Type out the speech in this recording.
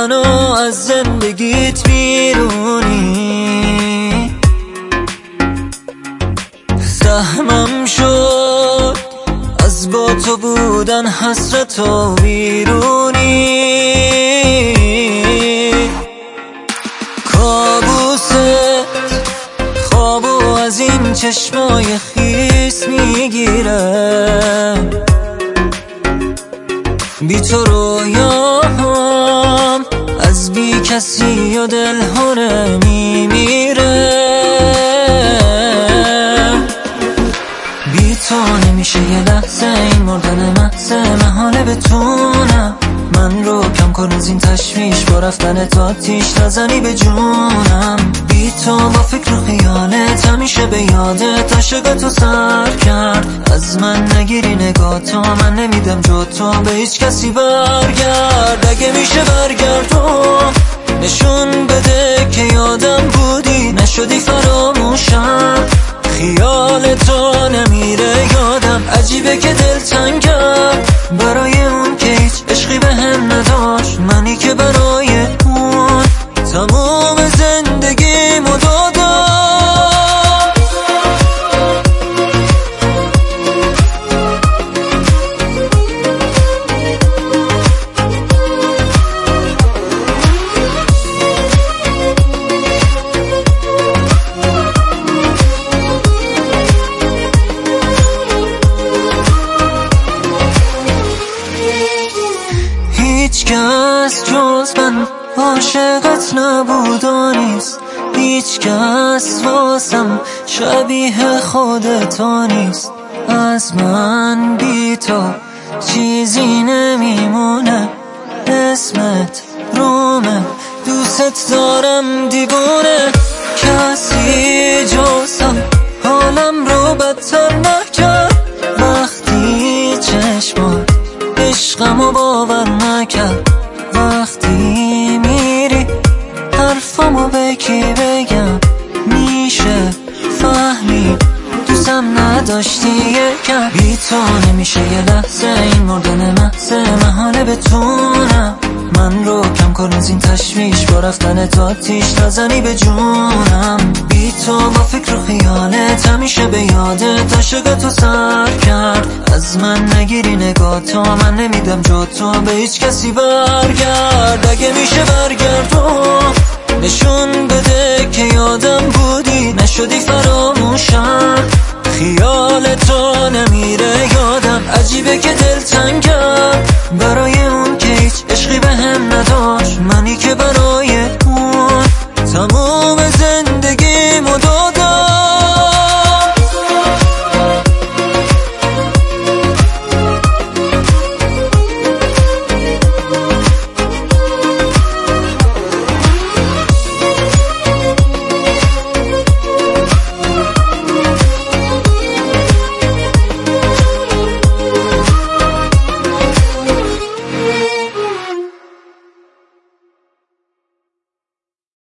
منو از زندگیت بیرونی. زحمم شد از با تو بودن، حسرت و بیرونی. کابوست خوابو از این چشمای خیس میگیره، بی تو رویام از بی کسی و دلهونه میمیره. بی تو نمیشه یه لحظه، این مردن محض محاله بتونم من رو کم کن از این تشویش، با رفتن تا آتیش نزنی به جونم. بی تو با فکر و خیالت همیشه به یادت عاشق تو سر کرد. از من نگیری نگاه تو، من نمیدم جو تو به هیچ کسی برگرد. اگه میشه برگردم نشون بده که یادم بودی، نشدی فراموشم. خیال تو نمیره یادم، عجیبه که دل تنگم برای اون که هیچ عشقی به هم نداشت. منی که برای اون تموم زندگیمو دادم. هیچ کس جز من عاشقت نبود و نیست، هیچ کس واسم شبیه خودت نیست. از من بی تو چیزی نمیمونه، اسمت رومه، دوست دارم دیوونه. کسی جزم حالم رو بدتر نکرد، وقتی چشمات عشقمو باور نکرد. وقتی میری حرفمو به کی بگم، میشه فهمید دوستم نداشتی یکم. بی تو نمیشه یه لحظه، این مردن محض محاله بتونم من رو کم کن از این تشویش، با رفتن تا آتیش نزنی به جونم. بی تو با فکر و خیالت همیشه به یادت عاشق تو سر کرد. از من نگیری نگاه تو، من نمیدم جو تو به هیچ کسی برگرد. اگه میشه برگردم نشون بده که یادم بودی، نشدی فراموشم. خیال تو نمیره یادم.